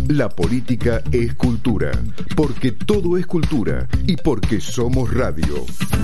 La política es cultura, porque todo es cultura y porque somos radio.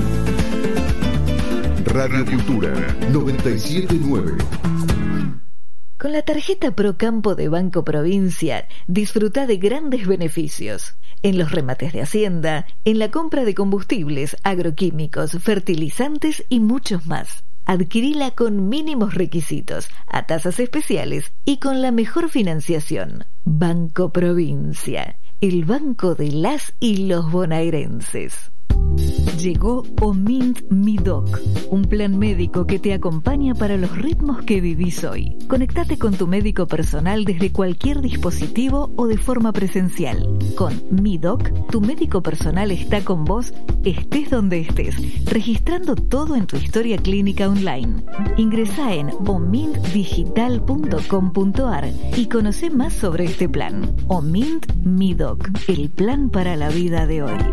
Radio Cultura 979. Con la tarjeta Procampo de Banco Provincia, disfruta de grandes beneficios. En los remates de Hacienda, en la compra de combustibles, agroquímicos, fertilizantes y muchos más. Adquirila con mínimos requisitos, a tasas especiales y con la mejor financiación. Banco Provincia, el banco de las y los bonaerenses. Llegó Omint MiDoc, un plan médico que te acompaña para los ritmos que vivís hoy. Conectate con tu médico personal desde cualquier dispositivo o de forma presencial. Con MiDoc, tu médico personal está con vos, estés donde estés, registrando todo en tu historia clínica online. Ingresá en omintdigital.com.ar y conoce más sobre este plan. Omint MiDoc, el plan para la vida de hoy.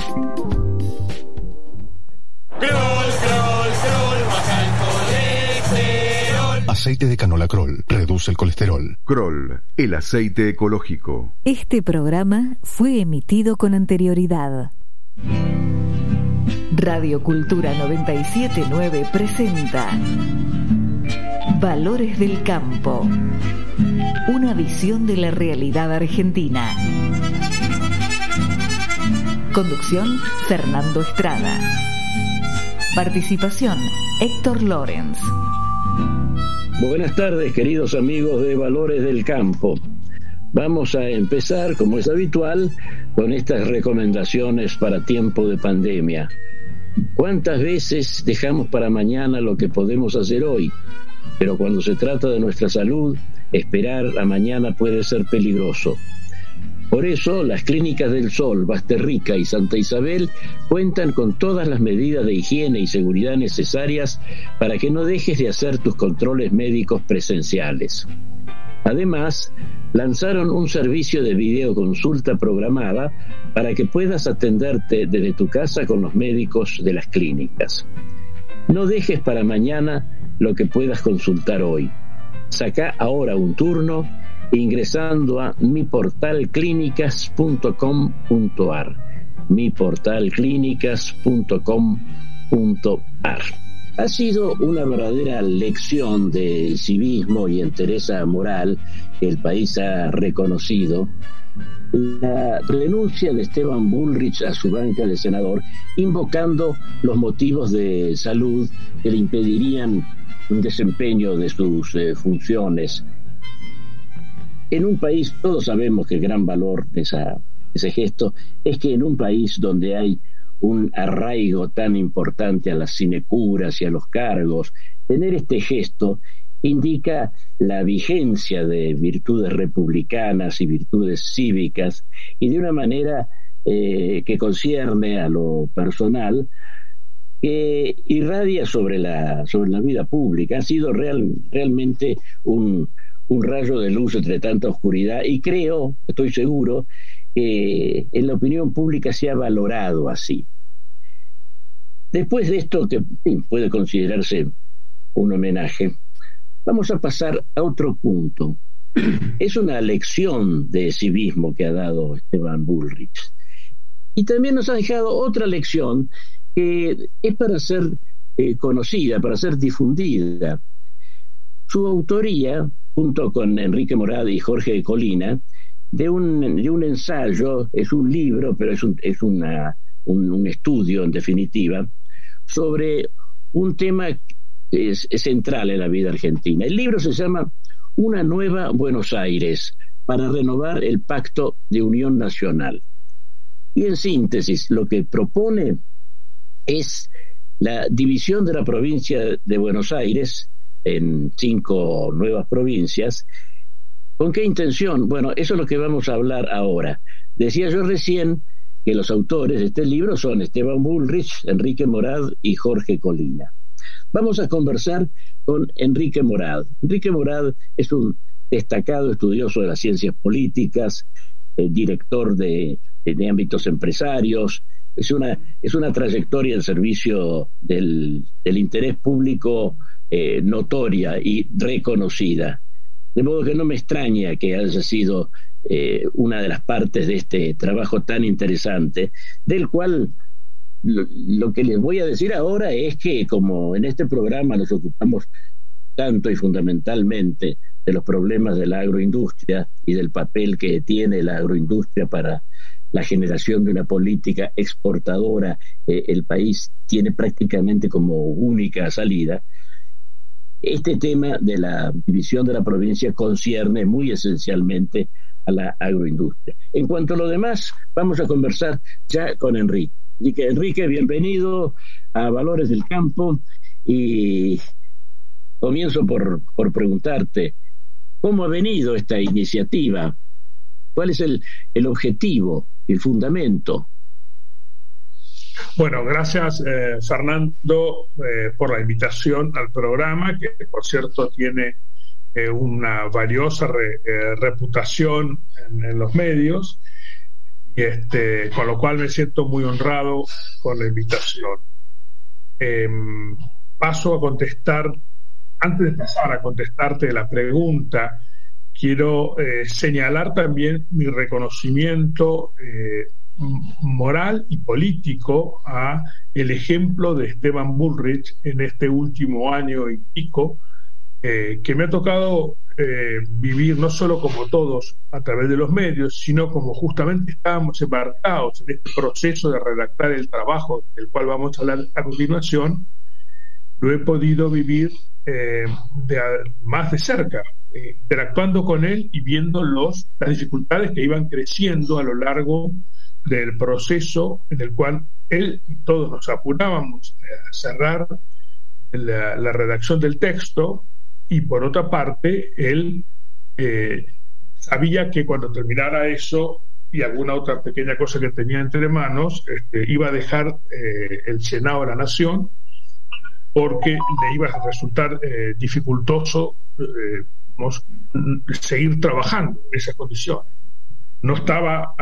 Aceite de canola Kroll reduce el colesterol. Kroll, el aceite ecológico. Este programa fue emitido con anterioridad. Radio Cultura 979 presenta Valores del Campo. Una visión de la realidad argentina. Conducción, Fernando Estrada. Participación, Héctor Lorenz. Buenas tardes, queridos amigos de Valores del Campo. Vamos a empezar, como es habitual, con estas recomendaciones para tiempo de pandemia. ¿Cuántas veces dejamos para mañana lo que podemos hacer hoy? Pero cuando se trata de nuestra salud, esperar a mañana puede ser peligroso. Por eso, las Clínicas del Sol, Basterrica y Santa Isabel cuentan con todas las medidas de higiene y seguridad necesarias para que no dejes de hacer tus controles médicos presenciales. Además, lanzaron un servicio de videoconsulta programada para que puedas atenderte desde tu casa con los médicos de las clínicas. No dejes para mañana lo que puedas consultar hoy. Sacá ahora un turno ingresando a miportalclinicas.com.ar. miportalclinicas.com.ar. Ha sido una verdadera lección de civismo y entereza moral que el país ha reconocido la renuncia de Esteban Bullrich a su banca de senador, invocando los motivos de salud que le impedirían un desempeño de sus funciones. En un país, todos sabemos que el gran valor de ese gesto es que en un país donde hay un arraigo tan importante a las sinecuras y a los cargos, tener este gesto indica la vigencia de virtudes republicanas y virtudes cívicas, y de una manera que concierne a lo personal, que irradia sobre la vida pública. Ha sido realmente un rayo de luz entre tanta oscuridad, y estoy seguro, que en la opinión pública se ha valorado así. Después de esto, que puede considerarse un homenaje, vamos a pasar a otro punto. Es una lección de civismo que ha dado Esteban Bullrich. Y también nos ha dejado otra lección que es para ser conocida, para ser difundida. Su autoría, junto con Enrique Morad y Jorge Colina, de un ensayo, es un libro, pero es un estudio en definitiva, sobre un tema que es central en la vida argentina. El libro se llama Una nueva Buenos Aires, para renovar el Pacto de Unión Nacional. Y en síntesis, lo que propone es la división de la provincia de Buenos Aires en 5 nuevas provincias. ¿Con qué intención? Bueno, eso es lo que vamos a hablar ahora. Decía yo recién que los autores de este libro son Esteban Bullrich, Enrique Morad y Jorge Colina. Vamos a conversar con Enrique Morad. Enrique Morad es un destacado estudioso de las ciencias políticas, director de ámbitos empresarios. Es una trayectoria en servicio del interés público notoria y reconocida. De modo que no me extraña que haya sido una de las partes de este trabajo tan interesante, del cual lo que les voy a decir ahora es que, como en este programa nos ocupamos tanto y fundamentalmente de los problemas de la agroindustria y del papel que tiene la agroindustria para la generación de una política exportadora, el país tiene prácticamente como única salida. Este tema de la división de la provincia concierne muy esencialmente a la agroindustria. En cuanto a lo demás, vamos a conversar ya con Enrique. Enrique, bienvenido a Valores del Campo, y comienzo por preguntarte, ¿cómo ha venido esta iniciativa? ¿Cuál es el objetivo, el fundamento? Bueno, gracias Fernando por la invitación al programa, que por cierto tiene una valiosa reputación en los medios, y con lo cual me siento muy honrado con la invitación. Paso a contestar. Antes de pasar a contestarte la pregunta, quiero señalar también mi reconocimiento moral y político a el ejemplo de Esteban Bullrich en este último año y pico, que me ha tocado vivir no solo como todos a través de los medios, sino como justamente estábamos embarcados en este proceso de redactar el trabajo del cual vamos a hablar a continuación. Lo he podido vivir más de cerca, interactuando con él y viendo las dificultades que iban creciendo a lo largo del proceso en el cual él y todos nos apurábamos a cerrar la redacción del texto, y por otra parte él sabía que cuando terminara eso y alguna otra pequeña cosa que tenía entre manos, iba a dejar el Senado de la Nación, porque le iba a resultar dificultoso seguir trabajando en esas condiciones. No estaba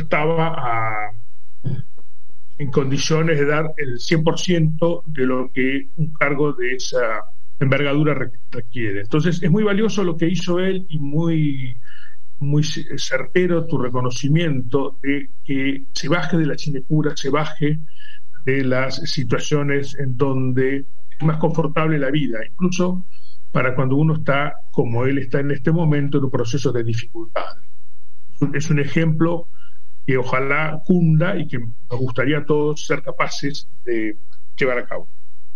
en condiciones de dar el 100% de lo que un cargo de esa envergadura requiere. Entonces es muy valioso lo que hizo él, y muy, muy certero tu reconocimiento de que se baje de la sinecura, se baje de las situaciones en donde es más confortable la vida, incluso para cuando uno está, como él está en este momento, en un proceso de dificultades. Es un ejemplo que ojalá cunda y que nos gustaría a todos ser capaces de llevar a cabo.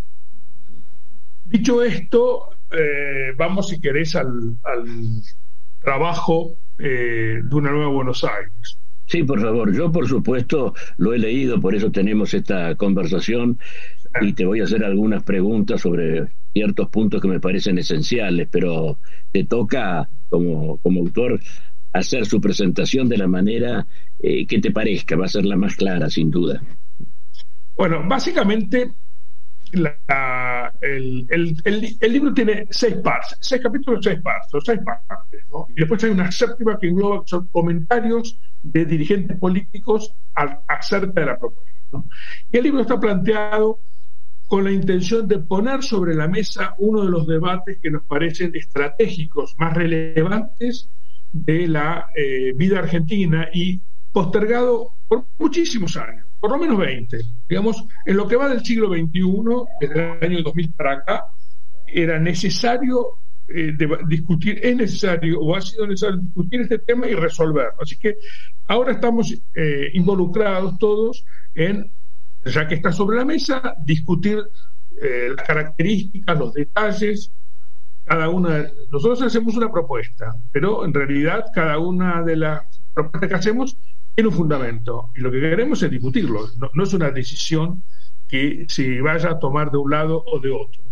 Dicho esto, vamos, si querés, al trabajo de una nueva Buenos Aires. Sí, por favor. Yo, por supuesto, lo he leído, por eso tenemos esta conversación, y te voy a hacer algunas preguntas sobre ciertos puntos que me parecen esenciales, pero te toca, como autor, hacer su presentación de la manera que te parezca. Va a ser la más clara, sin duda. Bueno, básicamente el libro tiene 6 partes, 6 capítulos, 6 partes, ¿no? Y después hay una séptima que engloba, son comentarios de dirigentes políticos acerca de la propuesta, ¿no? Y el libro está planteado con la intención de poner sobre la mesa uno de los debates que nos parecen estratégicos más relevantes de la vida argentina, y postergado por muchísimos años, por lo menos 20. Digamos, en lo que va del siglo XXI, desde el año 2000 para acá, era necesario discutir, es necesario o ha sido necesario discutir este tema y resolverlo. Así que ahora estamos involucrados todos en, ya que está sobre la mesa, discutir las características, los detalles. Nosotros hacemos una propuesta, pero en realidad cada una de las propuestas que hacemos tiene un fundamento, y lo que queremos es discutirlo. No es una decisión que se vaya a tomar de un lado o de otro.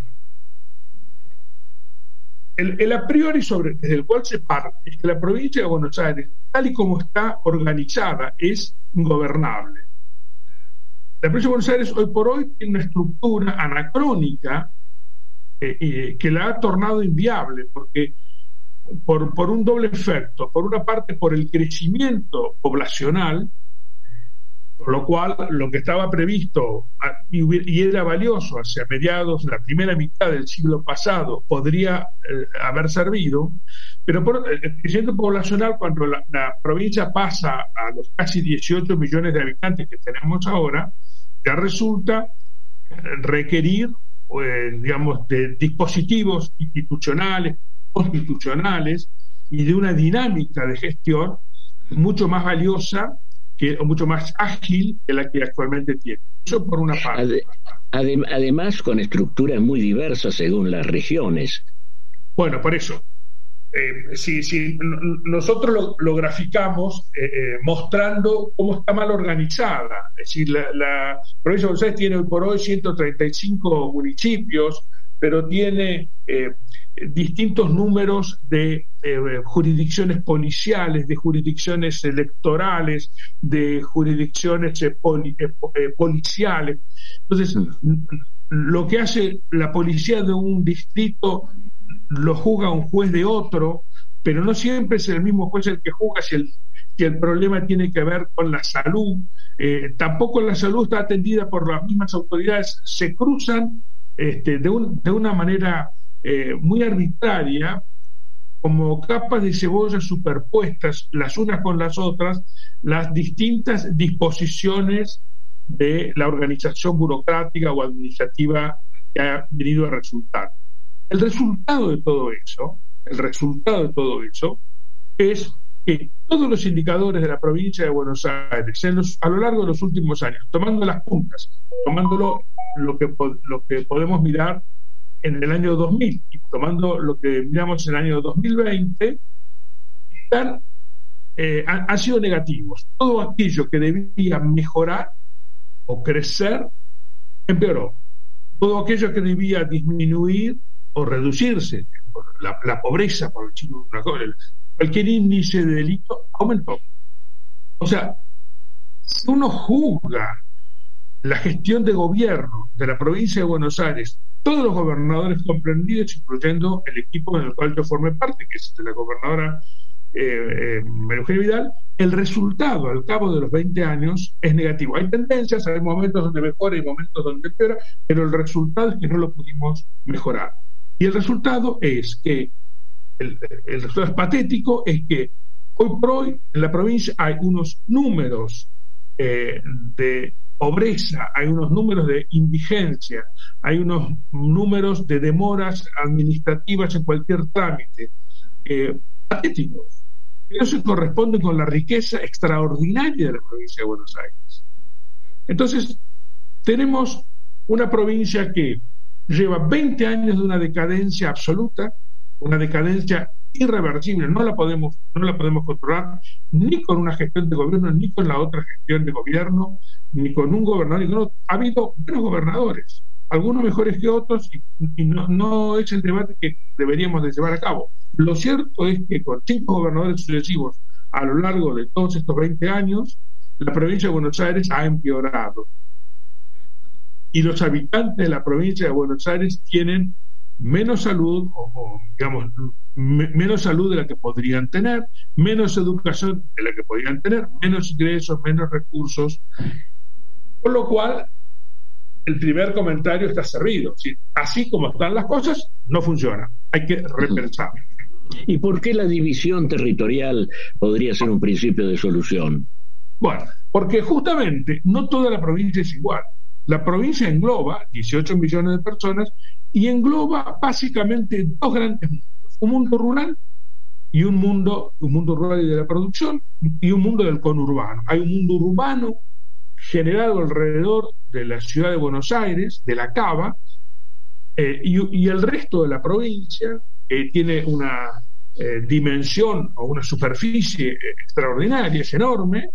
El a priori desde el cual se parte es que la provincia de Buenos Aires, tal y como está organizada, es ingobernable. La provincia de Buenos Aires hoy por hoy tiene una estructura anacrónica que la ha tornado inviable, porque por un doble efecto. Por una parte, por el crecimiento poblacional, Por lo cual, lo que estaba previsto y era valioso hacia mediados, la primera mitad del siglo pasado, podría haber servido, pero por el crecimiento poblacional, cuando la provincia pasa a los casi 18 millones de habitantes que tenemos ahora, ya resulta requerir, digamos, de dispositivos institucionales, constitucionales y de una dinámica de gestión mucho más valiosa o mucho más ágil que la que actualmente tiene. Eso por una parte. Además, con estructuras muy diversas según las regiones. Bueno, por eso. Si nosotros lo graficamos mostrando cómo está mal organizada. Es decir, la provincia de Buenos Aires tiene hoy por hoy 135 municipios, pero tiene distintos números de jurisdicciones policiales, de jurisdicciones electorales, de jurisdicciones policiales. Entonces, lo que hace la policía de un distrito lo juzga un juez de otro, pero no siempre es el mismo juez el que juzga si el problema tiene que ver con la salud. Tampoco la salud está atendida por las mismas autoridades, se cruzan de una manera muy arbitraria, como capas de cebolla superpuestas las unas con las otras, las distintas disposiciones de la organización burocrática o administrativa que ha venido a resultar. El resultado de todo eso es que todos los indicadores de la provincia de Buenos Aires a lo largo de los últimos años, tomando las puntas, tomando lo que podemos mirar en el año 2000 y tomando lo que miramos en el año 2020, han sido negativos. Todo aquello que debía mejorar o crecer empeoró. Todo aquello que debía disminuir o reducirse, la pobreza, por decirlo una cosa, cualquier índice de delito aumentó. O sea, si uno juzga la gestión de gobierno de la provincia de Buenos Aires, todos los gobernadores comprendidos, incluyendo el equipo en el cual yo formé parte, que es de la gobernadora María Eugenia Vidal, el resultado al cabo de los 20 años es negativo. Hay tendencias, hay momentos donde mejora y momentos donde empeora, pero el resultado es que no lo pudimos mejorar. Y el resultado es que, el resultado es patético, es que hoy por hoy en la provincia hay unos números de pobreza, hay unos números de indigencia, hay unos números de demoras administrativas en cualquier trámite, patéticos. Eso se corresponde con la riqueza extraordinaria de la provincia de Buenos Aires. Entonces, tenemos una provincia que lleva 20 años de una decadencia absoluta, una decadencia irreversible, no la podemos controlar ni con una gestión de gobierno, ni con la otra gestión de gobierno, ni con un gobernador, ni con otro. Ha habido buenos gobernadores, algunos mejores que otros, y no es el debate que deberíamos de llevar a cabo. Lo cierto es que con 5 gobernadores sucesivos a lo largo de todos estos 20 años, la provincia de Buenos Aires ha empeorado. Y los habitantes de la provincia de Buenos Aires tienen menos salud, digamos, menos salud de la que podrían tener, menos educación de la que podrían tener, menos ingresos, menos recursos. Por lo cual, el primer comentario está servido. Así como están las cosas, no funciona. Hay que repensar. ¿Y por qué la división territorial podría ser un principio de solución? Bueno, porque justamente no toda la provincia es igual. La provincia engloba 18 millones de personas y engloba básicamente 2 grandes mundos: un mundo rural y un mundo rural y de la producción, y un mundo del conurbano. Hay un mundo urbano generado alrededor de la ciudad de Buenos Aires, de la Cava, y el resto de la provincia tiene una dimensión o una superficie extraordinaria, es enorme.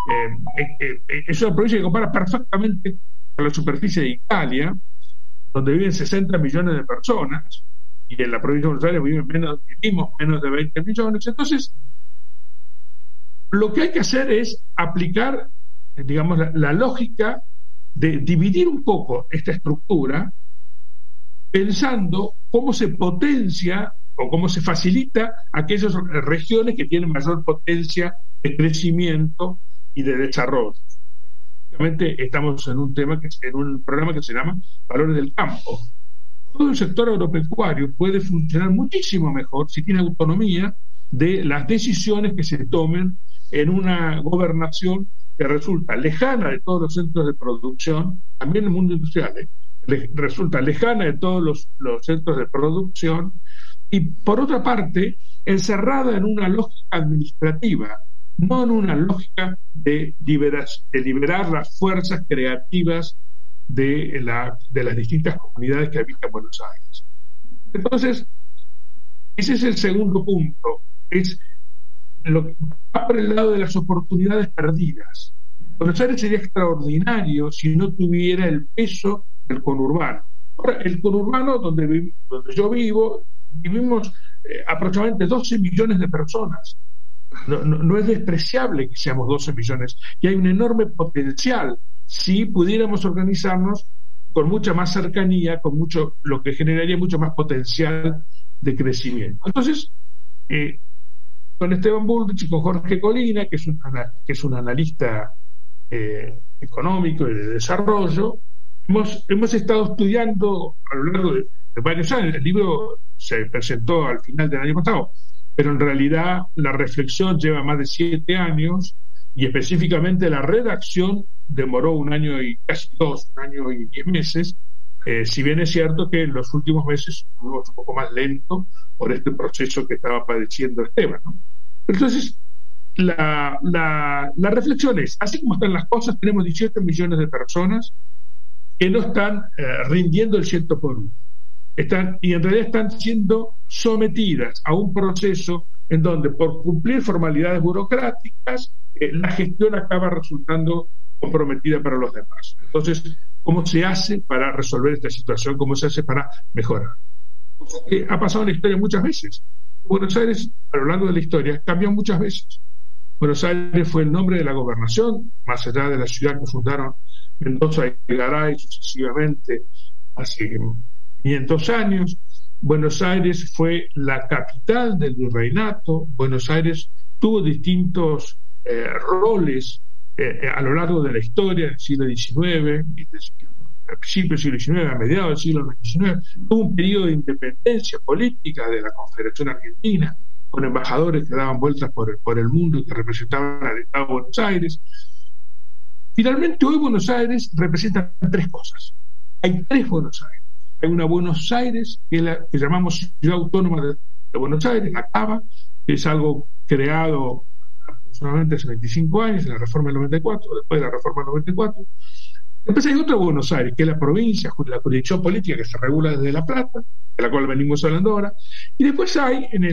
Es una provincia que compara perfectamente con la superficie de Italia, donde viven 60 millones de personas, y en la provincia de Buenos Aires vivimos menos de 20 millones. Entonces, lo que hay que hacer es aplicar, digamos, la lógica de dividir un poco esta estructura, pensando cómo se potencia o cómo se facilita aquellas regiones que tienen mayor potencia de crecimiento y de desarrollo. justamente estamos en un programa que se llama Valores del Campo. Todo el sector agropecuario puede funcionar muchísimo mejor si tiene autonomía de las decisiones que se tomen en una gobernación que resulta lejana de todos los centros de producción, también en el mundo industrial, resulta lejana de todos los centros de producción, y por otra parte, encerrada en una lógica administrativa, no en una lógica de liberar las fuerzas creativas de las distintas comunidades que habitan Buenos Aires. Entonces, ese es el segundo punto, es lo que va por el lado de las oportunidades perdidas. Buenos Aires sería extraordinario si no tuviera el peso del conurbano. Ahora, el conurbano donde yo vivo, vivimos aproximadamente 12 millones de personas. No es despreciable que seamos 12 millones, y hay un enorme potencial si pudiéramos organizarnos con mucha más cercanía, lo que generaría mucho más potencial de crecimiento. Entonces, con Esteban Bullrich y con Jorge Colina, que es un analista económico y de desarrollo, hemos estado estudiando a lo largo de varios años. El libro se presentó al final del año pasado, pero en realidad la reflexión lleva más de 7 años, y específicamente la redacción demoró 1 año y casi 2, 1 año y 10 meses, si bien es cierto que en los últimos meses fuimos un poco más lento por este proceso que estaba padeciendo Esteban, ¿no? Entonces, la reflexión es, así como están las cosas, tenemos 18 millones de personas que no están rindiendo el 100 por 1. Y en realidad están siendo sometidas a un proceso en donde, por cumplir formalidades burocráticas, la gestión acaba resultando comprometida para los demás. Entonces, ¿cómo se hace para resolver esta situación? ¿Cómo se hace para mejorar? Ha pasado en la historia muchas veces. Buenos Aires, a lo largo de la historia, cambió muchas veces. Buenos Aires fue el nombre de la gobernación, más allá de la ciudad que fundaron Mendoza y Garay sucesivamente hace 500 años. Buenos Aires fue la capital del virreinato. Buenos Aires tuvo distintos roles a lo largo de la historia del siglo XIX, al principio del siglo XIX, a mediados del siglo XIX. Tuvo un periodo de independencia política de la Confederación Argentina, con embajadores que daban vueltas por el mundo y que representaban al Estado de Buenos Aires. Finalmente, hoy Buenos Aires representa 3 cosas. Hay 3 Buenos Aires. Hay una Buenos Aires, que es la que llamamos Ciudad Autónoma de Buenos Aires, la CABA, que es algo creado aproximadamente hace 25 años, en la reforma del 94, después de la reforma del 94. Después hay otra Buenos Aires, que es la provincia, la jurisdicción política que se regula desde La Plata, de la cual venimos hablando ahora. Y después hay en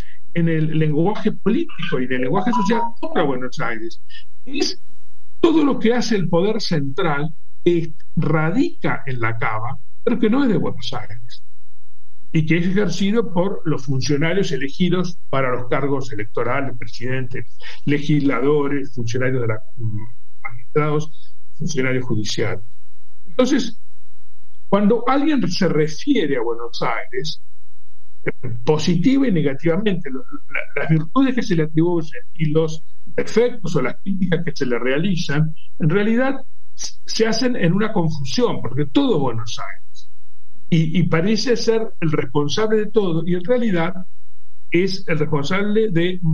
el lenguaje político y en el lenguaje social otra Buenos Aires. Es todo lo que hace el poder central, que radica en la CABA, pero que no es de Buenos Aires, y que es ejercido por los funcionarios elegidos para los cargos electorales, presidentes, legisladores, funcionarios de magistrados, funcionarios judiciales. Entonces, cuando alguien se refiere a Buenos Aires, positiva y negativamente, las virtudes que se le atribuyen y los defectos o las críticas que se le realizan, en realidad se hacen en una confusión, porque todo es Buenos Aires. Y parece ser el responsable de todo, y en realidad es el responsable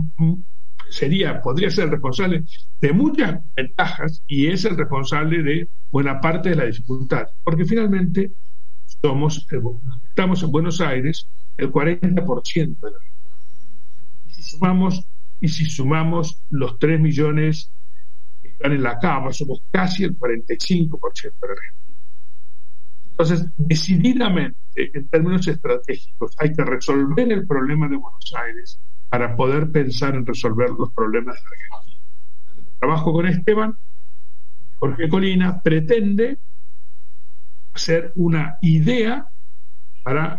podría ser el responsable de muchas ventajas, y es el responsable de buena parte de la dificultad, porque finalmente estamos en Buenos Aires el 40% de la gente. Y si sumamos los 3 millones que están en la cama, somos casi el 45% de la gente. Entonces, decididamente, en términos estratégicos, hay que resolver el problema de Buenos Aires para poder pensar en resolver los problemas de la Argentina. El trabajo con Esteban, Jorge Colina, pretende hacer una idea para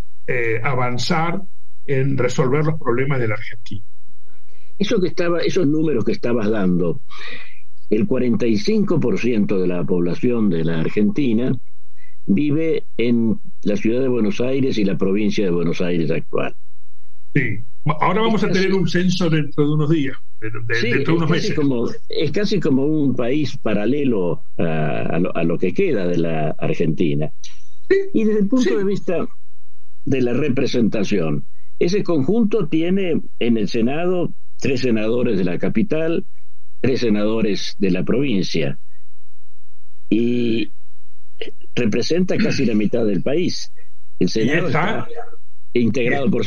avanzar en resolver los problemas de la Argentina. Esos números que estabas dando, el 45% de la población de la Argentina vive en la ciudad de Buenos Aires y la provincia de Buenos Aires actual. Sí. Ahora vamos a tener un censo dentro de unos días, dentro de unos meses. Es casi como un país paralelo a lo que queda de la Argentina. Sí, y desde el punto de vista de la representación, ese conjunto tiene en el Senado 3 senadores de la capital, 3 senadores de la provincia, y representa casi la mitad del país. El Senado está integrado por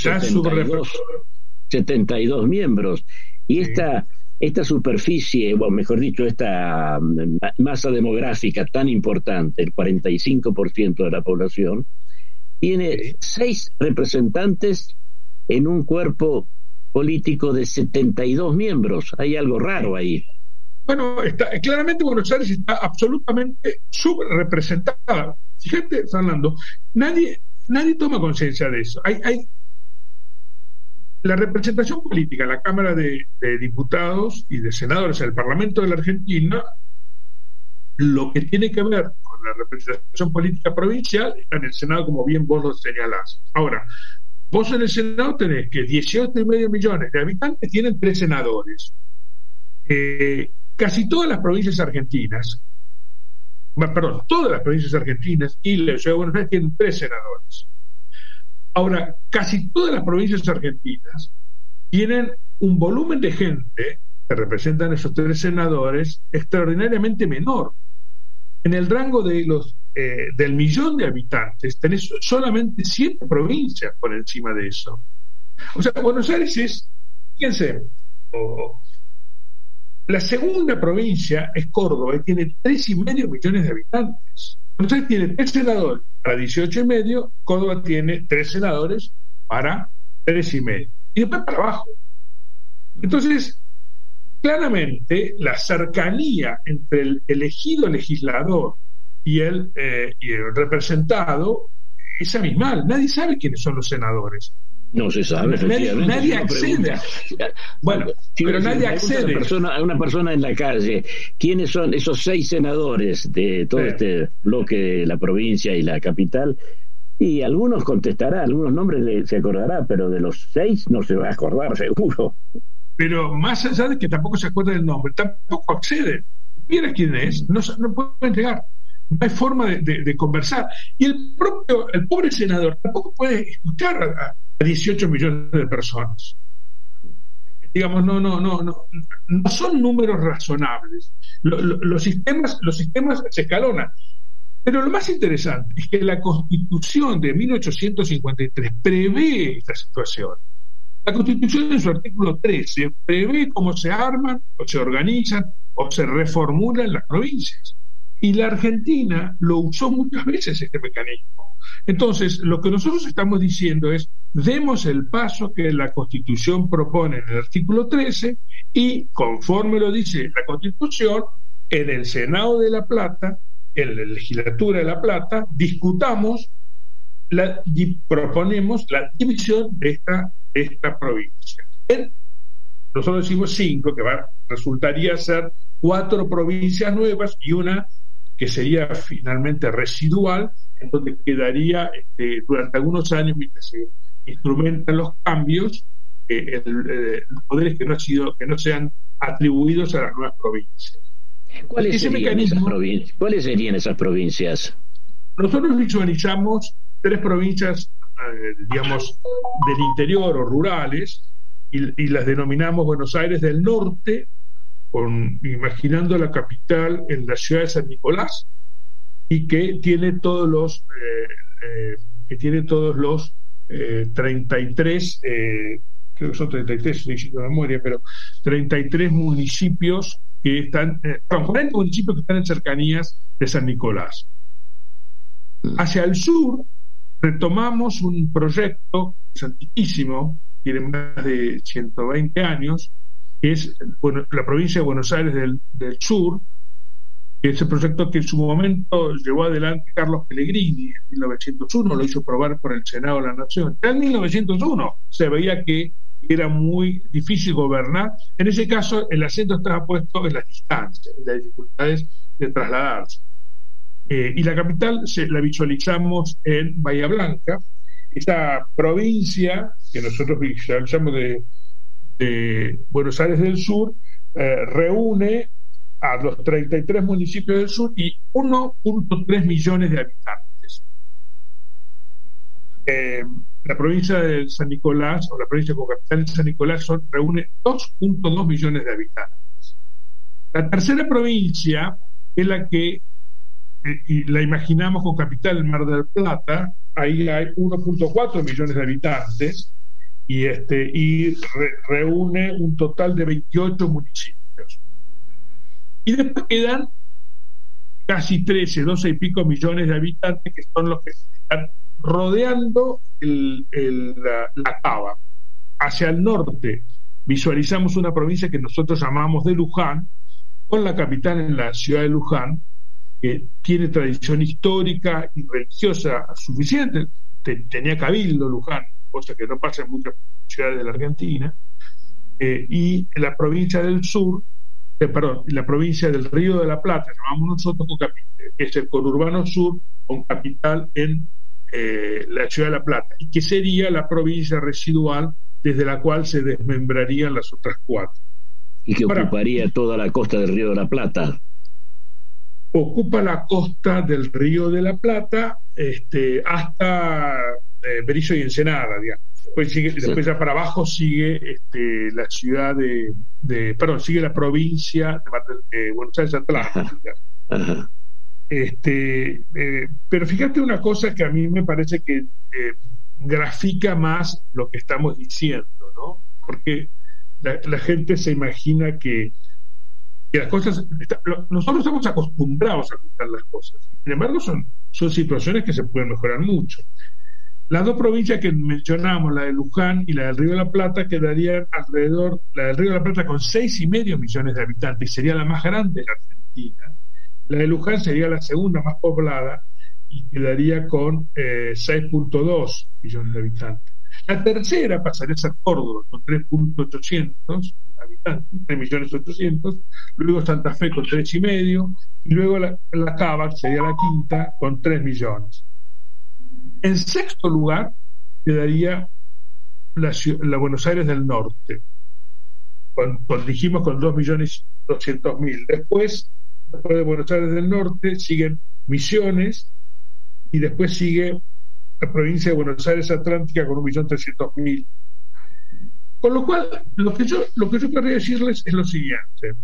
72 miembros, y esta superficie, o mejor dicho, esta masa demográfica tan importante, el 45% de la población, tiene 6 representantes en un cuerpo político de 72 miembros. Hay algo raro ahí. Bueno, claramente Buenos Aires está absolutamente subrepresentada. Fíjate, Fernando, nadie toma conciencia de eso. Hay la representación política en la Cámara de Diputados y de Senadores en el Parlamento de la Argentina, lo que tiene que ver con la representación política provincial está en el Senado, como bien vos lo señalás. Ahora, vos en el Senado tenés que 18,5 millones de habitantes tienen 3 senadores. Casi todas las provincias argentinas, todas las provincias argentinas y la Ciudad de Buenos Aires tienen 3 senadores. Ahora, casi todas las provincias argentinas tienen un volumen de gente que representan esos 3 senadores extraordinariamente menor. En el rango de del millón de habitantes tenés solamente 7 provincias por encima de eso. O sea, Buenos Aires es, fíjense, la segunda provincia es Córdoba y tiene 3,5 millones de habitantes. Buenos Aires tiene 3 senadores para 18,5, Córdoba tiene 3 senadores para 3,5. Y después para abajo. Entonces, claramente, la cercanía entre el elegido legislador y el representado es abismal. Nadie sabe quiénes son los senadores. No se sabe, nadie accede. Bueno, pero nadie accede. A una persona en la calle, ¿quiénes son esos 6 senadores de todo este bloque de la provincia y la capital? Y algunos contestará, algunos nombres se acordará, pero de los 6 no se va a acordar, seguro. Pero más allá de que tampoco se acuerda del nombre, tampoco accede. Mira quién es, no puede llegar. No hay forma de conversar. Y el pobre senador tampoco puede escuchar a 18 millones de personas. Digamos, no son números razonables. Los sistemas se escalonan. Pero lo más interesante es que la Constitución de 1853 prevé esta situación. La Constitución en su artículo 13 prevé cómo se arman o se organizan o se reformulan las provincias. Y la Argentina lo usó muchas veces este mecanismo. Entonces, lo que nosotros estamos diciendo es, demos el paso que la Constitución propone en el artículo 13 y, conforme lo dice la Constitución, en el Senado de La Plata, en la Legislatura de La Plata, discutamos y proponemos la división de esta provincia. Nosotros decimos 5, que resultaría ser 4 provincias nuevas y una que sería finalmente residual, en donde quedaría durante algunos años, mientras se instrumentan los cambios, poderes que no sean atribuidos a las nuevas provincias. ¿Cuáles serían esas provincias? Nosotros visualizamos 3 provincias, digamos, del interior o rurales, y las denominamos Buenos Aires del Norte, imaginando la capital en la ciudad de San Nicolás, y que tiene todos los 33, creo que son 33, estoy diciendo de memoria, pero 33 municipios que están, 40 municipios que están en cercanías de San Nicolás. Hacia el sur retomamos un proyecto antiquísimo, tiene más de 120 años, que es la provincia de Buenos Aires del Sur, que es el proyecto que en su momento llevó adelante Carlos Pellegrini en 1901, lo hizo probar por el Senado de la Nación. En 1901 se veía que era muy difícil gobernar. En ese caso, el acento estaba puesto en las distancias, en las dificultades de trasladarse. Y la capital la visualizamos en Bahía Blanca. esa provincia que nosotros llamamos de Buenos Aires del Sur reúne a los 33 municipios del sur y 1.3 millones de habitantes. La provincia de San Nicolás, o la provincia con capital de San Nicolás, reúne 2.2 millones de habitantes. La tercera provincia es la que, y la imaginamos con capital en Mar del Plata, ahí hay 1.4 millones de habitantes y reúne un total de 28 municipios. Y después quedan casi 12 y pico millones de habitantes, que son los que están rodeando la Cava. Hacia el norte visualizamos una provincia que nosotros llamamos de Luján, con la capital en la ciudad de Luján, que tiene tradición histórica y religiosa suficiente. Tenía cabildo Luján, cosa que no pasa en muchas ciudades de la Argentina, y la provincia del sur, la provincia del Río de la Plata, llamamos nosotros con capital, que es el conurbano sur con capital en la ciudad de La Plata, y que sería la provincia residual desde la cual se desmembrarían las otras 4. Y que ocuparía toda la costa del Río de la Plata. Ocupa la costa del Río de la Plata hasta Berisso y Ensenada, digamos. Después ya para abajo sigue la ciudad sigue la provincia de Buenos Aires Atlántica. Ajá. Pero fíjate una cosa que a mí me parece que grafica más lo que estamos diciendo, ¿no? Porque la gente se imagina que las cosas, nosotros estamos acostumbrados a contar las cosas, sin embargo son situaciones que se pueden mejorar mucho. Las 2 provincias que mencionamos, la de Luján y la del Río de la Plata, quedarían alrededor, la del Río de la Plata con 6,5 millones de habitantes, y sería la más grande de la Argentina. La de Luján sería la segunda más poblada y quedaría con 6.2 millones de habitantes. La tercera pasaría a ser Córdoba con 3.800 habitantes, 3.800.000, luego Santa Fe con 3,5, y luego la Cava, que sería la quinta, con 3 millones. En sexto lugar quedaría la Buenos Aires del Norte, dijimos con 2.200.000. Después de Buenos Aires del Norte siguen Misiones, y después sigue la provincia de Buenos Aires Atlántica con 1.300.000. Con lo cual, lo que yo querría decirles es lo siguiente,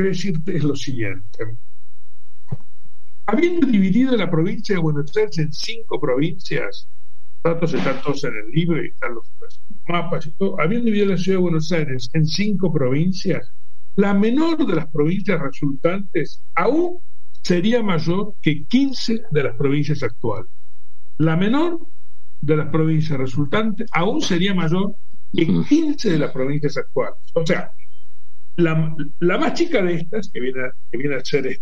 habiendo dividido la provincia de Buenos Aires en 5 provincias, datos están todos en el libro y están los mapas y todo, habiendo dividido la ciudad de Buenos Aires en 5 provincias, la menor de las provincias resultantes aún sería mayor que 15 de las provincias actuales. La menor de las provincias resultantes aún sería mayor que 15 de las provincias actuales. O sea, la más chica de estas, que viene a ser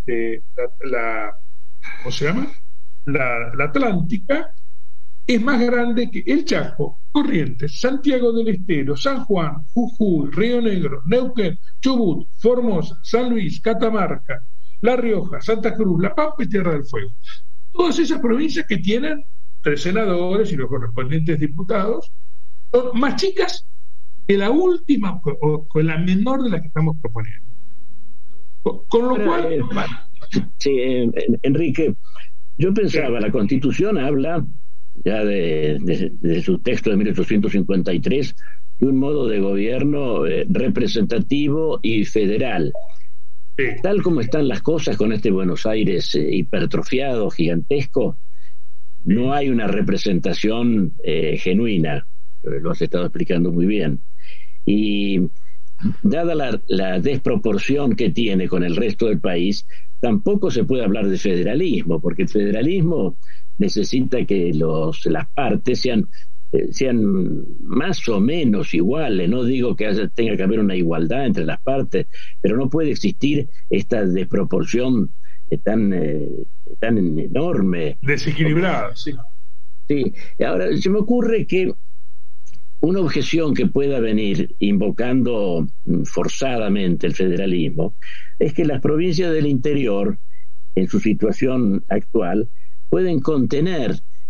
¿cómo se llama? La Atlántica, es más grande que el Chaco, Corrientes, Santiago del Estero, San Juan, Jujuy, Río Negro, Neuquén, Chubut, Formosa, San Luis, Catamarca, La Rioja, Santa Cruz, La Pampa y Tierra del Fuego. Todas esas provincias que tienen 3 senadores y los correspondientes diputados son más chicas que la última o con la menor de las que estamos proponiendo. Con lo cual... Sí, Enrique, yo pensaba, la Constitución habla ya de su texto de 1853 de un modo de gobierno representativo y federal. Sí. Tal como están las cosas con este Buenos Aires hipertrofiado, gigantesco, no hay una representación genuina. Lo has estado explicando muy bien. Y dada la desproporción que tiene con el resto del país, tampoco se puede hablar de federalismo, porque el federalismo necesita que las partes sean más o menos iguales. No digo que tenga que haber una igualdad entre las partes, pero no puede existir esta desproporción tan enorme, desequilibrada. Sí. Ahora se me ocurre que una objeción que pueda venir invocando forzadamente el federalismo es que las provincias del interior, en su situación actual, pueden contener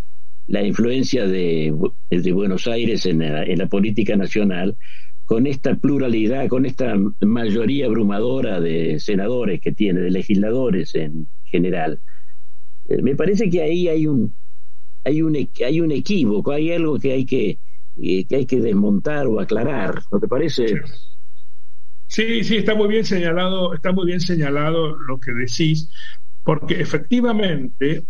la influencia de Buenos Aires en la política nacional, con esta pluralidad, con esta mayoría abrumadora de senadores que tiene, de legisladores en general. Me parece que ahí hay un equívoco, hay algo que hay que desmontar o aclarar, ¿no te parece? Sí, está muy bien señalado lo que decís, porque efectivamente,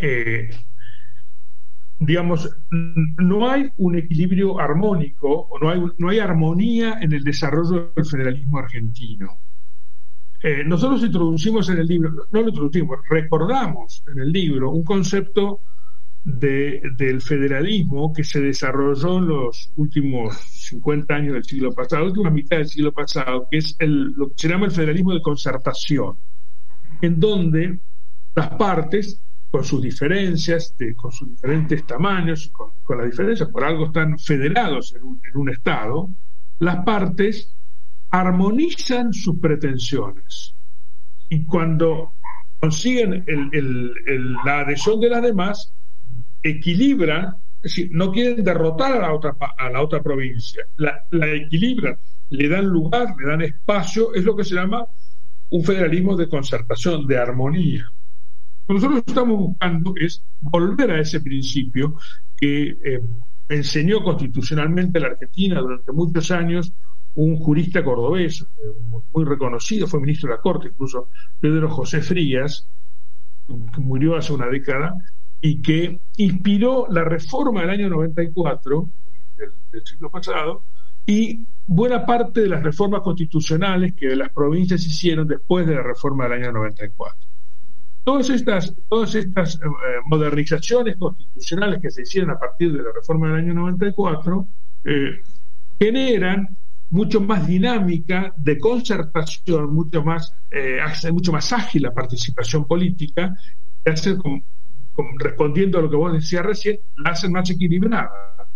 digamos, no hay un equilibrio armónico, o no hay armonía en el desarrollo del federalismo argentino. Nosotros introducimos en el libro, no lo introducimos, recordamos en el libro un concepto del federalismo que se desarrolló en los últimos 50 años del siglo pasado, la última mitad del siglo pasado, que es lo que se llama el federalismo de concertación, en donde las partes, con sus diferencias, con sus diferentes tamaños, con las diferencias, por algo están federados en un Estado, las partes armonizan sus pretensiones, y cuando consiguen la adhesión de las demás, equilibran, es decir, no quieren derrotar a la otra provincia, la equilibran, le dan lugar, le dan espacio, es lo que se llama un federalismo de concertación, de armonía. Lo que nosotros estamos buscando es volver a ese principio que enseñó constitucionalmente la Argentina durante muchos años un jurista cordobés muy reconocido, fue ministro de la Corte, incluso Pedro José Frías, que murió hace una década, y que inspiró la reforma del año 94 del siglo pasado y buena parte de las reformas constitucionales que las provincias hicieron después de la reforma del año 94. Todas estas modernizaciones constitucionales que se hicieron a partir de la reforma del año 94 generan mucho más dinámica de concertación, hace mucho más ágil la participación política, que hace respondiendo a lo que vos decías recién, la hacen más equilibrada.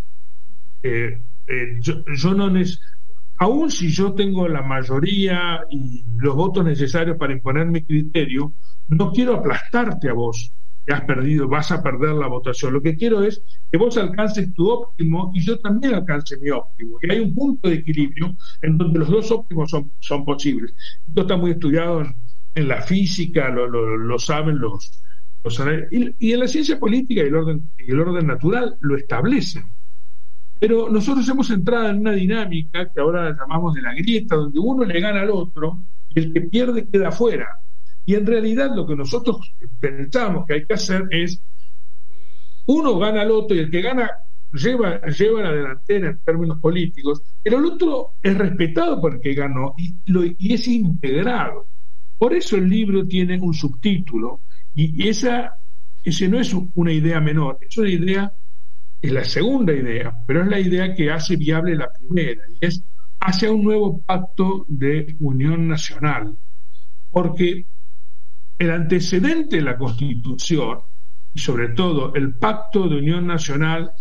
Yo no aún si yo tengo la mayoría y los votos necesarios para imponer mi criterio, no quiero aplastarte a vos, que has perdido, vas a perder la votación. Lo que quiero es que vos alcances tu óptimo y yo también alcance mi óptimo. Y hay un punto de equilibrio en donde los dos óptimos son posibles. Esto está muy estudiado en la física, lo saben y en la ciencia política y el orden natural lo establecen. Pero nosotros hemos entrado en una dinámica que ahora llamamos de la grieta, donde uno le gana al otro y el que pierde queda afuera. Y en realidad lo que nosotros pensamos que hay que hacer es, uno gana al otro y el que gana lleva la delantera en términos políticos, pero el otro es respetado por el que ganó y es integrado. Por eso el libro tiene un subtítulo, y ese no es una idea menor, es la segunda idea, pero es la idea que hace viable la primera, y es hacia un nuevo pacto de unión nacional, porque el antecedente de la Constitución, y sobre todo el pacto de unión nacional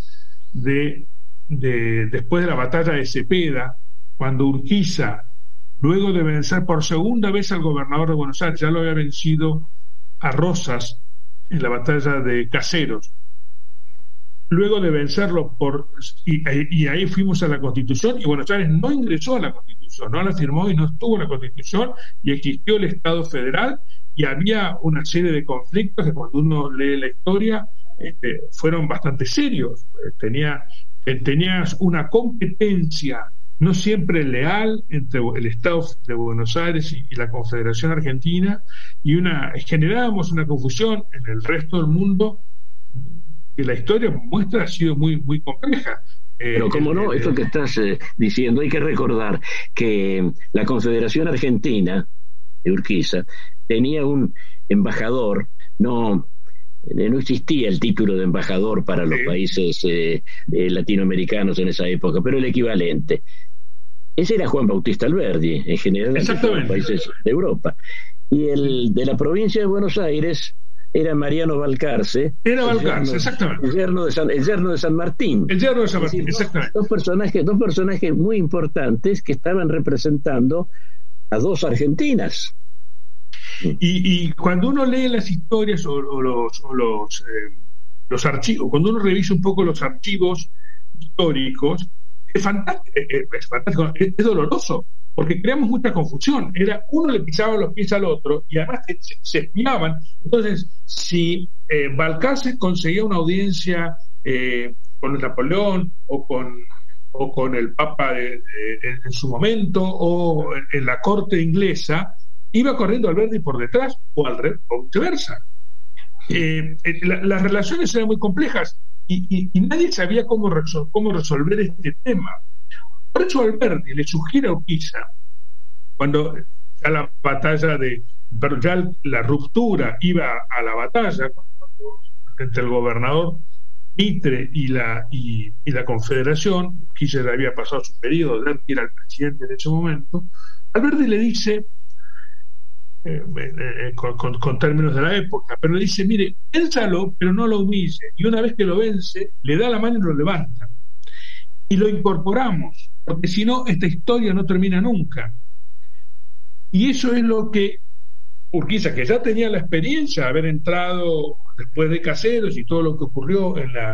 después de la batalla de Cepeda, cuando Urquiza, luego de vencer por segunda vez al gobernador de Buenos Aires, ya lo había vencido a Rosas en la batalla de Caseros, luego de vencerlo y ahí fuimos a la Constitución, y Buenos Aires no ingresó a la Constitución, no la firmó y no estuvo en la Constitución, y existió el Estado federal, y había una serie de conflictos que cuando uno lee la historia fueron bastante serios. Tenías una competencia no siempre leal entre el Estado de Buenos Aires y la Confederación Argentina, y generábamos una confusión en el resto del mundo que la historia muestra ha sido muy, muy compleja. Pero como no, esto que estás diciendo, hay que recordar que la Confederación Argentina de Urquiza tenía un embajador, no existía el título de embajador para los países latinoamericanos en esa época, pero el equivalente. Ese era Juan Bautista Alberdi, en general en los países de Europa. Y el de la provincia de Buenos Aires era Mariano Balcarce. Exactamente. El yerno de San Martín. El yerno de San Martín, exactamente. Dos personajes muy importantes que estaban representando a dos Argentinas. Y cuando uno lee las historias o los los archivos, cuando uno revisa un poco los archivos históricos, es fantástico, es doloroso, porque creamos mucha confusión. Era uno le pisaba los pies al otro y además se espiaban. Entonces, si Balcarce conseguía una audiencia con Napoleón o con el Papa en su momento o en la corte inglesa, iba corriendo Alberdi por detrás o viceversa. Las relaciones eran muy complejas y nadie sabía cómo resolver este tema. Por eso Alberdi le sugiere a Urquiza, cuando ya la batalla ya la ruptura iba a la batalla entre el gobernador Mitre y la Confederación, Urquiza ya había pasado su periodo, que era el presidente en ese momento, Alberdi le dice, con términos de la época, pero le dice, mire, vénsalo, pero no lo humille, y una vez que lo vence, le da la mano y lo levanta, y lo incorporamos, porque si no, esta historia no termina nunca. Y eso es lo que Urquiza, que ya tenía la experiencia de haber entrado después de Caseros y todo lo que ocurrió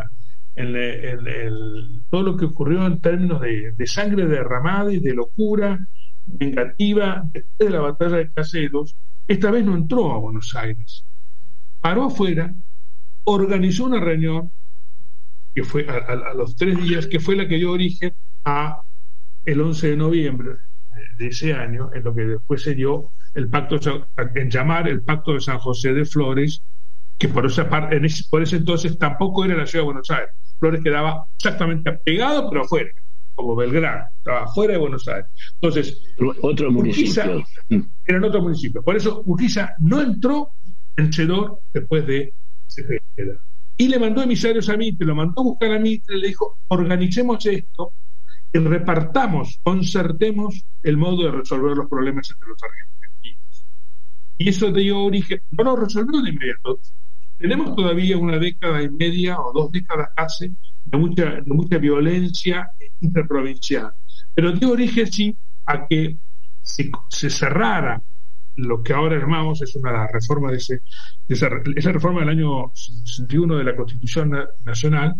todo lo que ocurrió en términos de sangre derramada y de locura vengativa después de la batalla de Caseros, esta vez no entró a Buenos Aires, paró afuera, organizó una reunión que fue a los 3 días, que fue la que dio origen a el 11 de noviembre de ese año, en lo que después se dio el pacto, en llamar el Pacto de San José de Flores, que por ese entonces tampoco era la ciudad de Buenos Aires. Flores quedaba exactamente pegado, pero afuera, como Belgrano, estaba fuera de Buenos Aires. Entonces, otro municipio. Era en otro municipio. Por eso Urquiza no entró vencedor después de Cepeda. Y le mandó emisarios a Mitre, lo mandó a buscar a Mitre, le dijo, organicemos esto y repartamos, concertemos el modo de resolver los problemas entre los argentinos. Y eso dio origen, no lo resolvió de inmediato. Tenemos todavía 1 década y media o 2 décadas casi de mucha violencia interprovincial, pero dio origen sí a que se cerrara lo que ahora llamamos, es una reforma esa reforma del año 61 de la Constitución Nacional,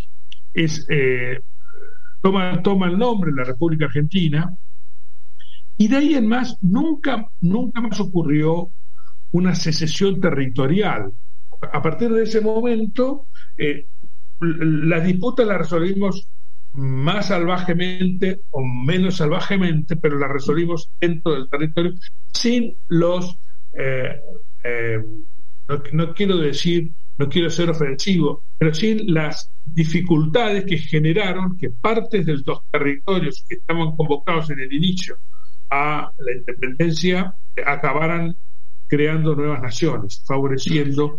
toma el nombre de la República Argentina, y de ahí en más nunca más ocurrió una secesión territorial. A partir de ese momento las disputas las resolvimos más salvajemente o menos salvajemente, pero las resolvimos dentro del territorio sin los no quiero ser ofensivo, pero sin las dificultades que generaron que partes de los territorios que estaban convocados en el inicio a la independencia acabaran creando nuevas naciones, favoreciendo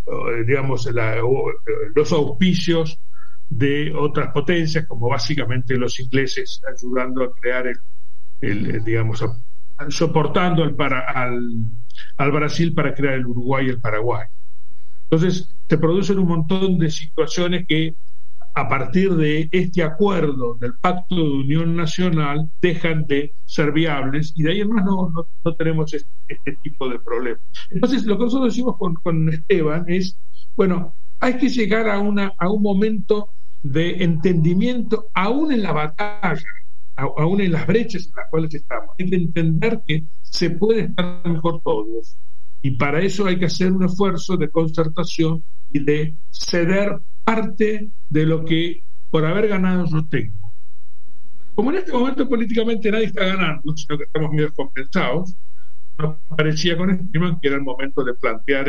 los auspicios de otras potencias, como básicamente los ingleses, ayudando a crear soportando al Brasil para crear el Uruguay y el Paraguay. Entonces se producen un montón de situaciones que a partir de este acuerdo del Pacto de Unión Nacional dejan de ser viables, y de ahí en más no tenemos este tipo de problemas. Entonces lo que nosotros decimos con Esteban es, bueno, hay que llegar a un momento de entendimiento aún en la batalla, aún en las brechas en las cuales estamos. Hay que entender que se puede estar mejor todos, y para eso hay que hacer un esfuerzo de concertación y de ceder parte de lo que por haber ganado yo tengo. Como en este momento políticamente nadie está ganando, sino que estamos medio descompensados, nos parecía con Esteban que era el momento de plantear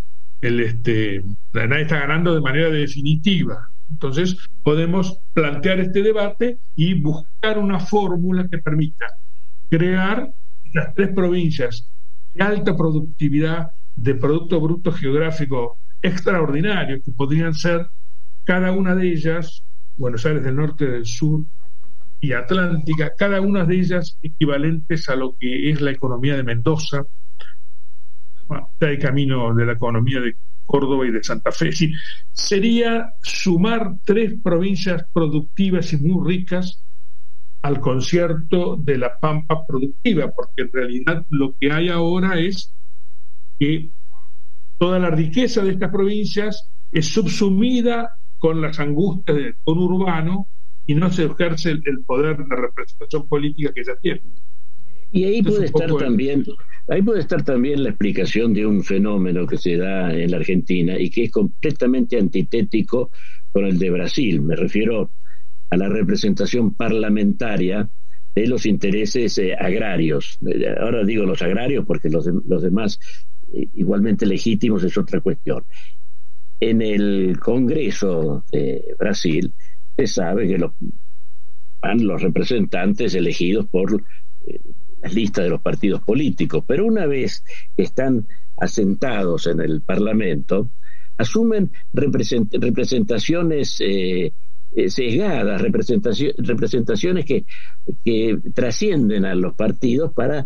nadie está ganando de manera definitiva. Entonces podemos plantear este debate y buscar una fórmula que permita crear las 3 provincias de alta productividad de Producto Bruto Geográfico extraordinario, que podrían ser cada una de ellas, Buenos Aires del Norte, del Sur y Atlántica, cada una de ellas equivalentes a lo que es la economía de Mendoza, está el camino de la economía de Córdoba y de Santa Fe. Sí, sería sumar 3 provincias productivas y muy ricas al concierto de la Pampa productiva, porque en realidad lo que hay ahora es que toda la riqueza de estas provincias es subsumida con las angustias del conurbano y no se ejerce el poder de representación política que ella tiene. Y ahí puede estar también la explicación de un fenómeno que se da en la Argentina y que es completamente antitético con el de Brasil. Me refiero a la representación parlamentaria de los intereses agrarios. Ahora digo los agrarios porque los demás igualmente legítimos es otra cuestión. En el Congreso de Brasil se sabe que van los representantes elegidos por las listas de los partidos políticos, pero una vez que están asentados en el Parlamento, asumen representaciones sesgadas, representaciones que trascienden a los partidos para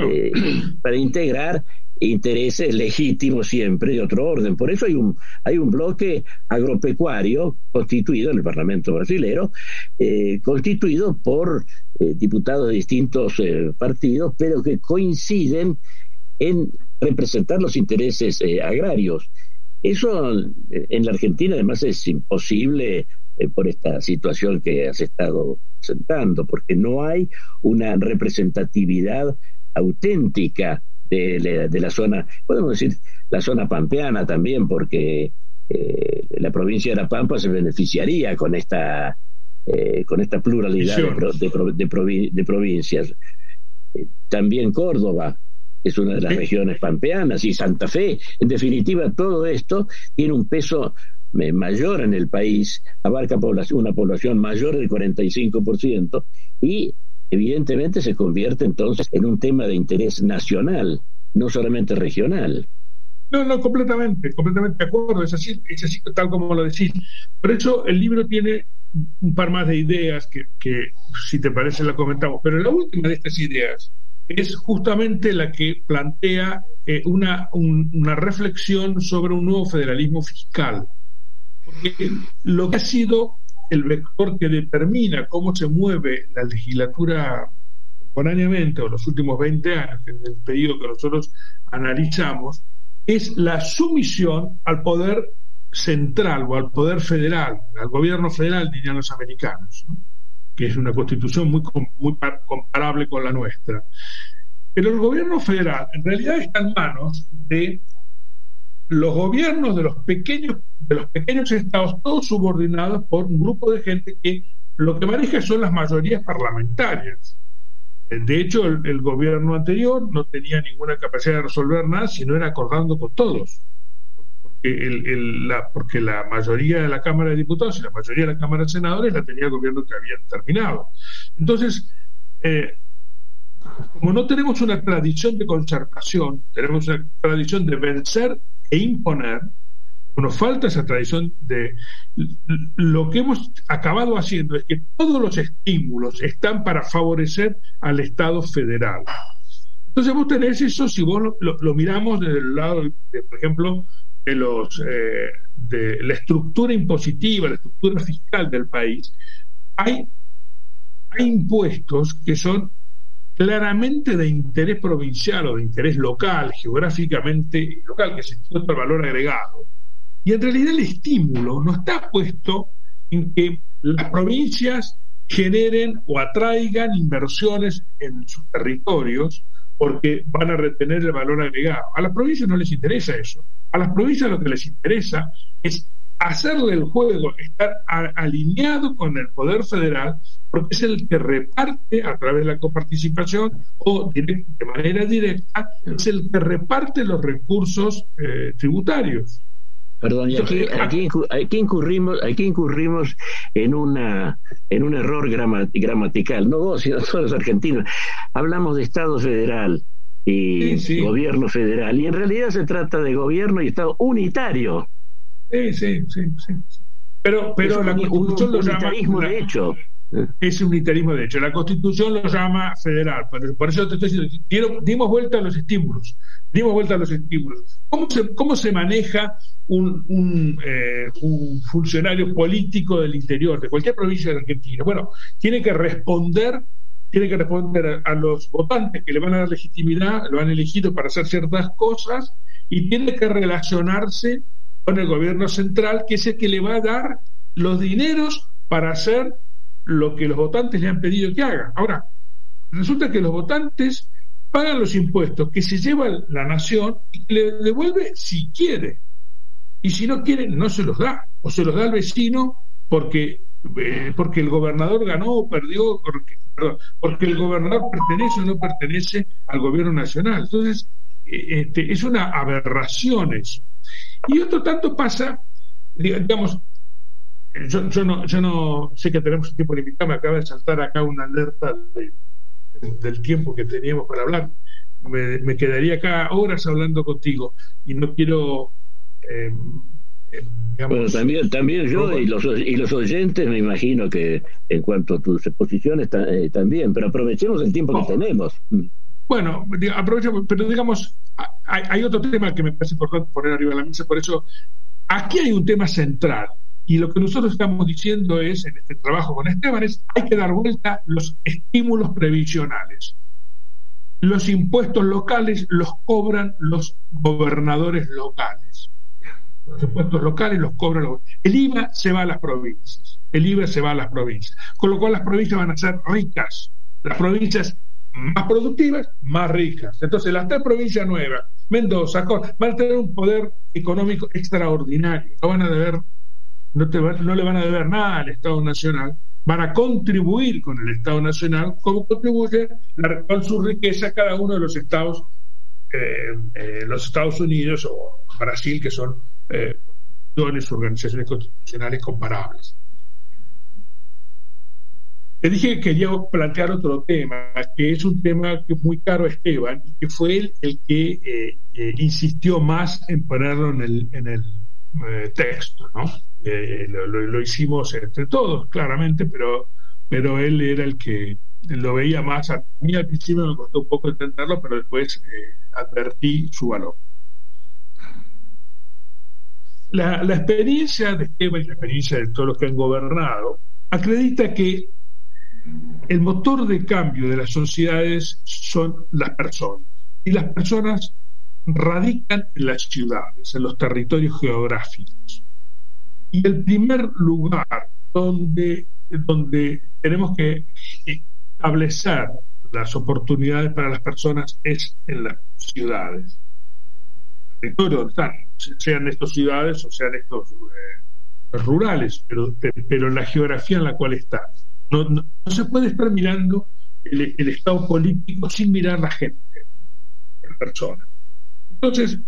integrar intereses legítimos siempre de otro orden. Por eso hay un bloque agropecuario constituido en el Parlamento brasilero, constituido por diputados de distintos partidos, pero que coinciden en representar los intereses agrarios. Eso en la Argentina además es imposible por esta situación que has estado presentando, porque no hay una representatividad auténtica de la zona, podemos decir la zona pampeana también, porque la provincia de La Pampa se beneficiaría con esta pluralidad de provincias. También Córdoba es una de las regiones pampeanas, y Santa Fe. En definitiva, todo esto tiene un peso mayor en el país, abarca una población mayor del 45%, y evidentemente se convierte entonces en un tema de interés nacional, no solamente regional. No, completamente de acuerdo, es así tal como lo decís. Por eso el libro tiene un par más de ideas que si te parece la comentamos, pero la última de estas ideas es justamente la que plantea una reflexión sobre un nuevo federalismo fiscal, porque lo que ha sido el vector que determina cómo se mueve la legislatura contemporáneamente, o los últimos 20 años, que es el periodo que nosotros analizamos, es la sumisión al poder central o al poder federal, al gobierno federal, dirían los americanos, ¿no? Que es una constitución muy comparable con la nuestra. Pero el gobierno federal en realidad está en manos de los gobiernos de los pequeños estados, todos subordinados por un grupo de gente que lo que maneja son las mayorías parlamentarias. De hecho, el gobierno anterior no tenía ninguna capacidad de resolver nada si no era acordando con todos, porque la mayoría de la Cámara de Diputados y la mayoría de la Cámara de Senadores la tenía el gobierno que había terminado. Entonces, como no tenemos una tradición de concertación, tenemos una tradición de vencer e imponer, nos falta esa tradición. Lo que hemos acabado haciendo es que todos los estímulos están para favorecer al Estado federal. Entonces vos tenés eso, si vos lo miramos desde el lado por ejemplo, de la estructura impositiva, la estructura fiscal del país, hay impuestos que son claramente de interés provincial o de interés local, geográficamente local, que es el impuesto al valor agregado. Y en realidad el estímulo no está puesto en que las provincias generen o atraigan inversiones en sus territorios porque van a retener el valor agregado. A las provincias no les interesa eso. A las provincias lo que les interesa es hacerle el juego, estar alineado con el poder federal, porque es el que reparte a través de la coparticipación o de manera directa, es el que reparte los recursos tributarios. Perdón, y aquí incurrimos en un error gramatical, no vos, sino todos los argentinos. Hablamos de Estado federal y gobierno federal, y en realidad se trata de gobierno y Estado unitario. Sí. Pero la Constitución lo llama de hecho. Es un unitarismo de hecho. La Constitución lo llama federal. Por eso te estoy diciendo, dimos vuelta a los estímulos. ¿Cómo se maneja un funcionario político del interior, de cualquier provincia de Argentina? Bueno, tiene que responder a los votantes que le van a dar legitimidad, lo han elegido para hacer ciertas cosas, y tiene que relacionarse con el gobierno central, que es el que le va a dar los dineros para hacer lo que los votantes le han pedido que haga. Ahora, resulta que los votantes pagan los impuestos que se lleva la nación y que le devuelve si quiere. Y si no quiere, no se los da. O se los da al vecino porque el gobernador ganó o perdió, porque el gobernador pertenece o no pertenece al gobierno nacional. Entonces, es una aberración eso. Y otro tanto pasa, digamos, yo no sé que tenemos un tiempo limitado, me acaba de saltar acá una alerta del tiempo que teníamos para hablar. Me quedaría acá horas hablando contigo y no quiero... Bueno, también yo y los oyentes, me imagino que en cuanto a tus exposiciones también, pero aprovechemos el tiempo que tenemos. Bueno, aprovechemos, pero digamos, hay otro tema que me parece importante poner arriba de la mesa, por eso aquí hay un tema central, y lo que nosotros estamos diciendo es, en este trabajo con Esteban, es hay que dar vuelta los estímulos previsionales. Los impuestos locales los cobran los gobernadores locales. Los impuestos locales los cobran los... El IVA se va a las provincias. Con lo cual las provincias van a ser ricas. Las provincias más productivas, más ricas. Entonces las 3 provincias nuevas, Mendoza, van a tener un poder económico extraordinario. No le van a deber nada al Estado Nacional. Van a contribuir con el Estado Nacional como contribuye con su riqueza cada uno de los estados, los Estados Unidos o Brasil, que son organizaciones constitucionales comparables. Te dije que quería plantear otro tema, que es un tema que es muy caro a Esteban, y que fue él el que insistió más en ponerlo en el texto, ¿no? Lo hicimos entre todos, claramente, pero él era el que lo veía más. A mí al principio me costó un poco entenderlo, pero después advertí su valor. La experiencia de Esteban y la experiencia de todos los que han gobernado acredita que el motor de cambio de las sociedades son las personas, y las personas radican en las ciudades, en los territorios geográficos. Y el primer lugar donde tenemos que establecer las oportunidades para las personas es en las ciudades. El territorio donde están, sean estas ciudades o sean estos rurales, pero la geografía en la cual están. No se puede estar mirando el estado político sin mirar la gente, la persona. Entonces,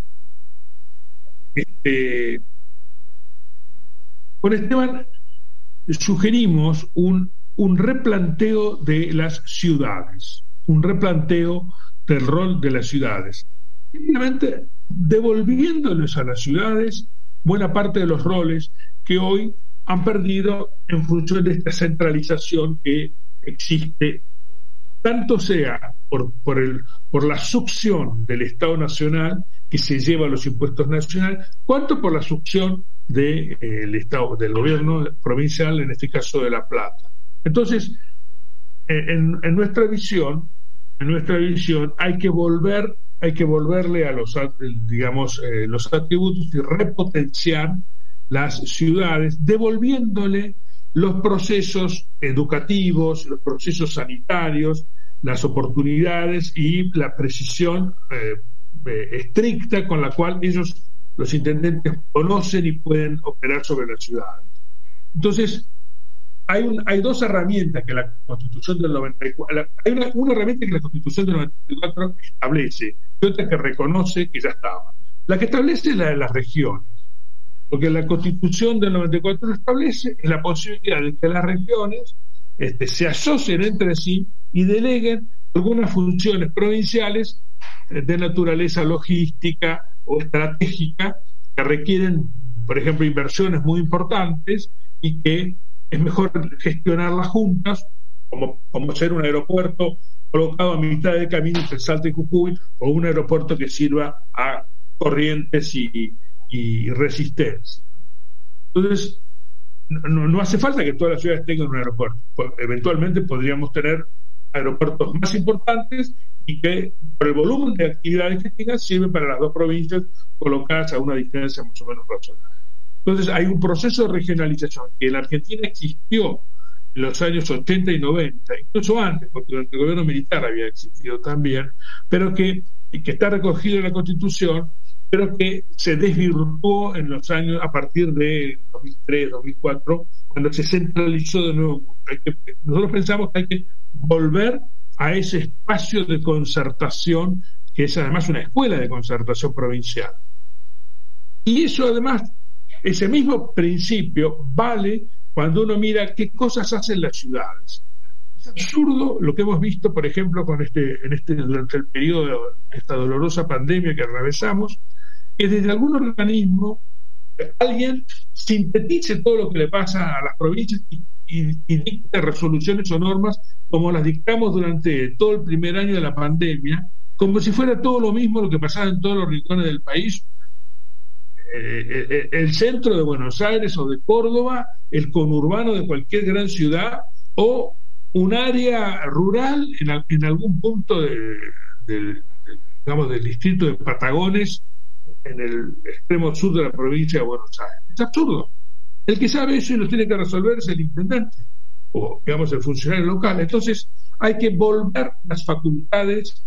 con Esteban sugerimos un replanteo de las ciudades, un replanteo del rol de las ciudades, simplemente devolviéndoles a las ciudades buena parte de los roles que hoy han perdido en función de esta centralización que existe, tanto sea por la succión del Estado Nacional, que se lleva los impuestos nacionales, cuanto por la succión del Estado, del gobierno provincial, en este caso de La Plata. Entonces, en nuestra visión hay que volverle a los atributos y repotenciar las ciudades, devolviéndole los procesos educativos, los procesos sanitarios, las oportunidades y la precisión estricta con la cual ellos, los intendentes, conocen y pueden operar sobre las ciudades. Entonces, hay 2 herramientas que la Constitución del 94, hay una herramienta que la Constitución del 94 establece y otra que reconoce que ya estaba. La que establece es la de las regiones, porque la Constitución del 94 establece la posibilidad de que las regiones se asocien entre sí y deleguen algunas funciones provinciales de naturaleza logística o estratégica que requieren, por ejemplo, inversiones muy importantes y que es mejor gestionarlas juntas, como ser un aeropuerto colocado a mitad de camino entre Salta y Jujuy, o un aeropuerto que sirva a Corrientes y Resistencia. Entonces, no hace falta que todas las ciudades tengan un aeropuerto. Eventualmente podríamos tener aeropuertos más importantes y que por el volumen de actividades que tengan sirve para las dos provincias colocadas a una distancia más o menos razonable. Entonces hay un proceso de regionalización que en la Argentina existió en los años 80 y 90, incluso antes, porque durante el gobierno militar había existido también, pero que está recogido en la Constitución, pero que se desvirtuó en los años a partir de 2003, 2004, cuando se centralizó de nuevo. Nosotros pensamos que hay que volver a ese espacio de concertación, que es además una escuela de concertación provincial. Y eso además, ese mismo principio vale cuando uno mira qué cosas hacen las ciudades. Es absurdo lo que hemos visto, por ejemplo, durante el periodo de esta dolorosa pandemia que atravesamos, que desde algún organismo alguien sintetice todo lo que le pasa a las provincias y dicte resoluciones o normas como las dictamos durante todo el primer año de la pandemia, como si fuera todo lo mismo lo que pasaba en todos los rincones del país. El centro de Buenos Aires o de Córdoba, el conurbano de cualquier gran ciudad o un área rural en algún punto del distrito de Patagones, en el extremo sur de la provincia de Buenos Aires. Es absurdo. El que sabe eso y lo tiene que resolver es el intendente o, digamos, el funcionario local. Entonces hay que volver las facultades,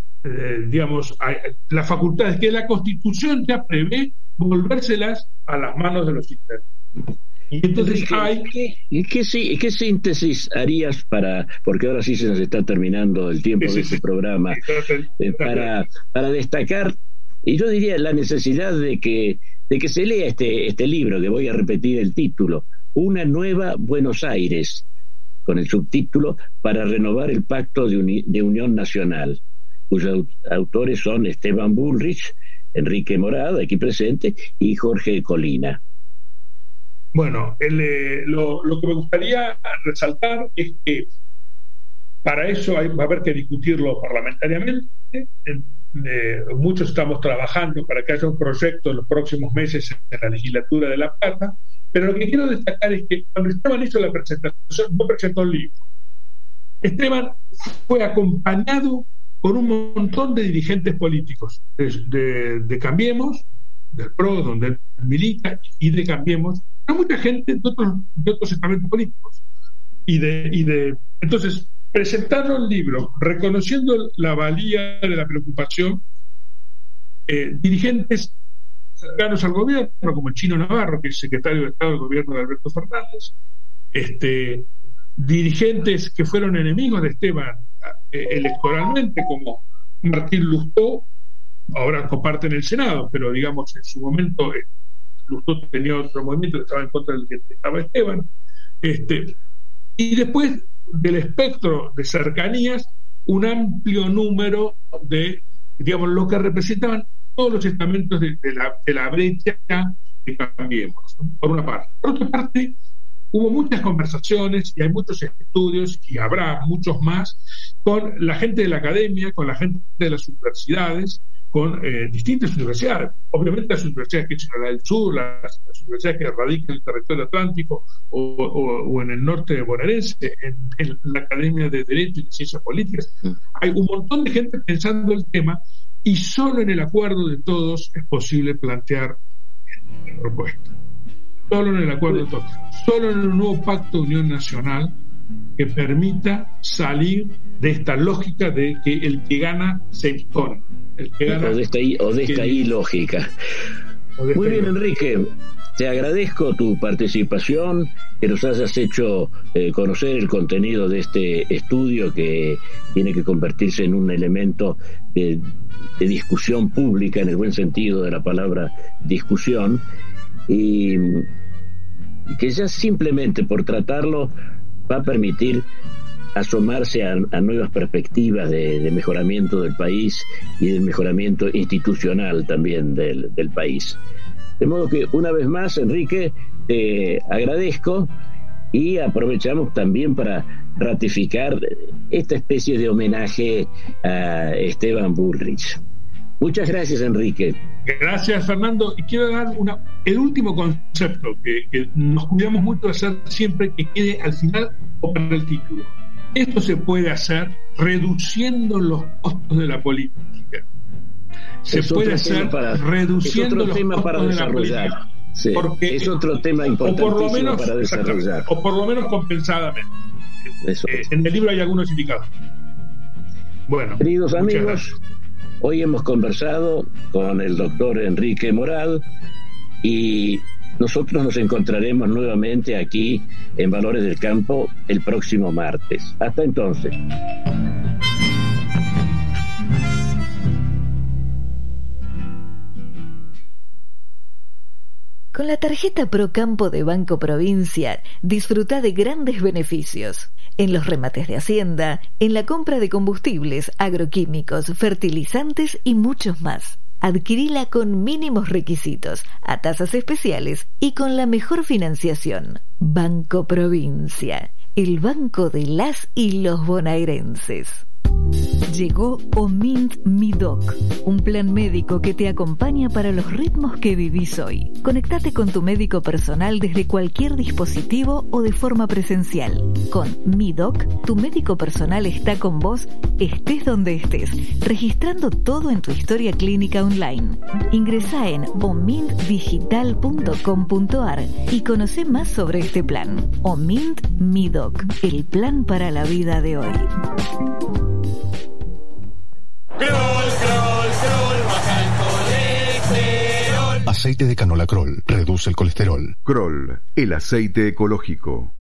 las facultades que la Constitución ya prevé, volvérselas a las manos de los intendentes. Y entonces ¿Qué síntesis harías porque ahora sí se nos está terminando el tiempo de este programa, para destacar, y yo diría la necesidad de que se lea este libro, que voy a repetir el título, Una nueva Buenos Aires, con el subtítulo Para renovar el pacto de unión nacional, cuyos autores son Esteban Bullrich, Enrique Morada, aquí presente, y Jorge Colina. Bueno, lo que me gustaría resaltar es que para eso va a haber que discutirlo parlamentariamente. Muchos estamos trabajando para que haya un proyecto en los próximos meses en la legislatura de La Plata, pero lo que quiero destacar es que cuando Esteban hizo la presentación, no presentó el libro. Esteban fue acompañado por un montón de dirigentes políticos de Cambiemos, del PRO, donde él milita, y de Cambiemos, pero mucha gente de otros estamentos políticos. Entonces, presentaron el libro, reconociendo la valía de la preocupación, dirigentes cercanos al gobierno, como el Chino Navarro, que es secretario de Estado del gobierno de Alberto Fernández, dirigentes que fueron enemigos de Esteban electoralmente, como Martín Lustó, ahora comparten el Senado, pero digamos en su momento Lustó tenía otro movimiento que estaba en contra del que estaba Esteban, y después del espectro de cercanías, un amplio número de, digamos, lo que representaban todos los estamentos de la brecha que Cambiemos, ¿no? Por una parte. Por otra parte, hubo muchas conversaciones y hay muchos estudios, y habrá muchos más, con la gente de la academia, con la gente de las universidades, con distintas universidades, obviamente las universidades que existen en el sur, las universidades que radican en el territorio atlántico o en el norte bonaerense, en la Academia de Derecho y de Ciencias Políticas. Hay un montón de gente pensando el tema, y solo en el acuerdo de todos es posible plantear esta propuesta. Solo en el acuerdo de todos, solo en un nuevo pacto de unión nacional que permita salir de esta lógica de que el que gana se impone. O de esta ilógica. Muy bien, Enrique, te agradezco tu participación, que nos hayas hecho conocer el contenido de este estudio que tiene que convertirse en un elemento de discusión pública, en el buen sentido de la palabra discusión, y que ya simplemente por tratarlo va a permitir asomarse a nuevas perspectivas de mejoramiento del país y del mejoramiento institucional también del país. De modo que, una vez más, Enrique, te agradezco, y aprovechamos también para ratificar esta especie de homenaje a Esteban Bullrich. Muchas gracias, Enrique. Gracias, Fernando. Y quiero dar el último concepto que nos cuidamos mucho de hacer siempre, que quede al final o para el título. Esto se puede hacer reduciendo los costos de la política. Se puede hacer reduciendo los costos de la política. Sí, porque es otro tema importantísimo para desarrollar. O por lo menos compensadamente. En el libro hay algunos indicados. Bueno, queridos amigos, hoy hemos conversado con el doctor Enrique Moral y nosotros nos encontraremos nuevamente aquí en Valores del Campo el próximo martes. Hasta entonces. Con la tarjeta Procampo de Banco Provincia, disfruta de grandes beneficios. En los remates de Hacienda, en la compra de combustibles, agroquímicos, fertilizantes y muchos más. Adquirila con mínimos requisitos, a tasas especiales y con la mejor financiación. Banco Provincia, el banco de las y los bonaerenses. Llegó Omint Midoc, un plan médico que te acompaña para los ritmos que vivís hoy. Conectate con tu médico personal desde cualquier dispositivo o de forma presencial. Con Midoc, tu médico personal está con vos, estés donde estés, registrando todo en tu historia clínica online. Ingresá en omintdigital.com.ar y conoce más sobre este plan. Omint Midoc, el plan para la vida de hoy. Aceite de canola Kroll reduce el colesterol. Kroll, el aceite ecológico.